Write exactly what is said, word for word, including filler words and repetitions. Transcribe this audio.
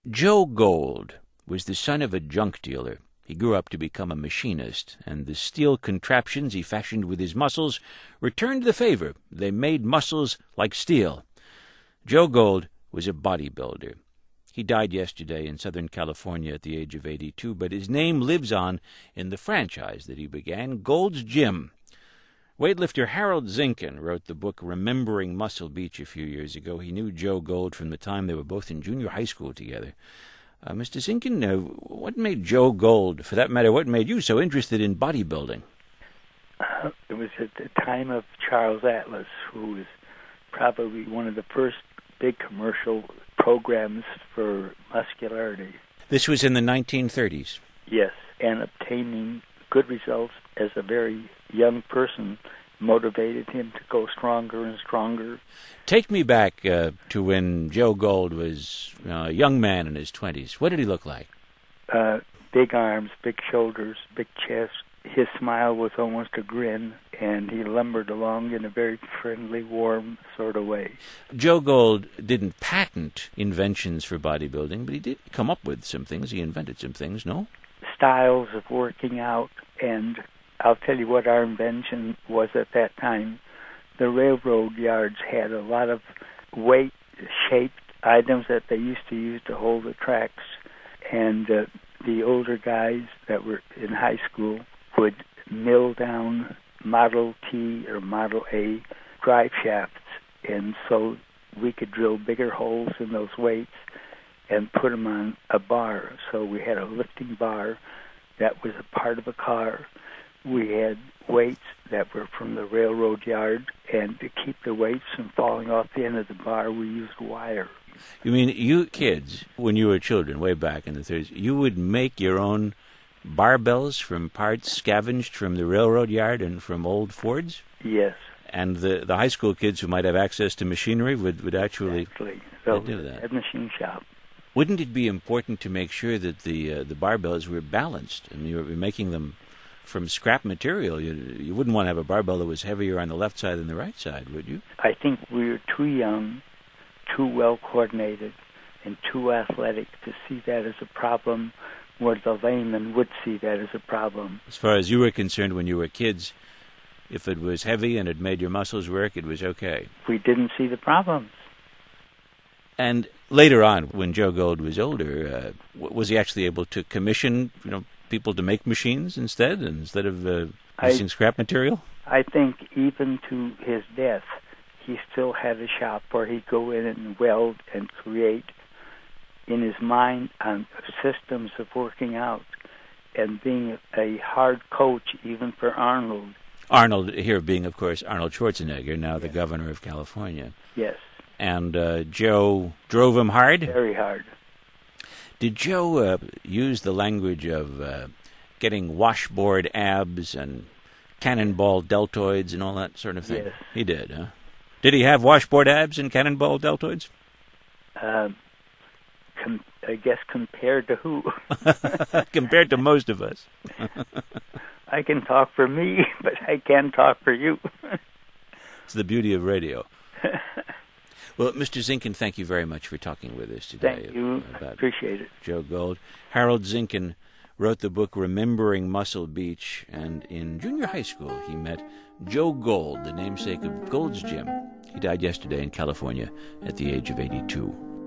Joe Gold was the son of a junk dealer. He grew up to become a machinist, and the steel contraptions he fashioned with his muscles returned the favor. They made muscles like steel. Joe Gold was a bodybuilder. He died yesterday in Southern California at the age of eighty-two, but his name lives on in the franchise that he began, Gold's Gym. Weightlifter Harold Zinkin wrote the book Remembering Muscle Beach a few years ago. He knew Joe Gold from the time they were both in junior high school together. Uh, Mister Zinkin, uh, what made Joe Gold, for that matter, what made you so interested in bodybuilding? Uh, it was at the time of Charles Atlas, who was probably one of the first big commercial programs for muscularity. This was in the nineteen thirties. Yes, and obtaining good results as a very young person motivated him to go stronger and stronger. Take me back uh, to when Joe Gold was uh, a young man in his twenties. What did he look like? Uh, big arms, big shoulders, big chest. His smile was almost a grin, and he lumbered along in a very friendly, warm sort of way. Joe Gold didn't patent inventions for bodybuilding, but he did come up with some things. He invented some things, no? Styles of working out, and I'll tell you what our invention was at that time. The railroad yards had a lot of weight-shaped items that they used to use to hold the tracks, and uh, the older guys that were in high school would mill down Model T or Model A drive shafts, and so we could drill bigger holes in those weights and put them on a bar. So we had a lifting bar that was a part of a car. We had weights that were from the railroad yard, and to keep the weights from falling off the end of the bar, we used wire. You mean you kids, when you were children, way back in the thirties, you would make your own barbells from parts scavenged from the railroad yard and from old Fords? Yes. And the the high school kids who might have access to machinery would, would actually exactly. So do that. At machine shop. Wouldn't it be important to make sure that the uh, the barbells were balanced? I mean, you were making them from scrap material. You, you wouldn't want to have a barbell that was heavier on the left side than the right side, would you? I think we were too young, too well coordinated, and too athletic to see that as a problem, where the layman would see that as a problem. As far as you were concerned when you were kids, if it was heavy and it made your muscles work, it was okay. We didn't see the problems. And later on, when Joe Gold was older, uh, was he actually able to commission, you know, people to make machines instead, instead of uh, using I, scrap material? I think even to his death, he still had a shop where he'd go in and weld and create in his mind on systems of working out, and being a hard coach even for Arnold. Arnold here being, of course, Arnold Schwarzenegger, now yes. the governor of California. Yes. And uh, Joe drove him hard? Very hard. Did Joe uh, use the language of uh, getting washboard abs and cannonball deltoids and all that sort of thing? Yes. He did, huh? Did he have washboard abs and cannonball deltoids? Uh, com- I guess compared to who? Compared to most of us. I can talk for me, but I can't talk for you. It's the beauty of radio. Well, Mister Zinkin, thank you very much for talking with us today. Thank you. I appreciate it. Joe Gold. Harold Zinkin wrote the book Remembering Muscle Beach, and in junior high school he met Joe Gold, the namesake of Gold's Gym. He died yesterday in California at the age of eighty-two.